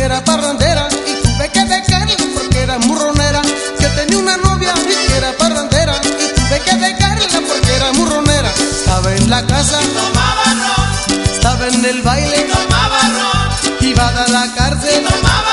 era parrandera y tuve que dejarla porque era murronera. Que tenía una novia y que era parrandera y tuve que dejarla porque era murronera. Estaba en la casa, tomaba ron, estaba en el baile, tomaba ron, iba a la cárcel, tomaba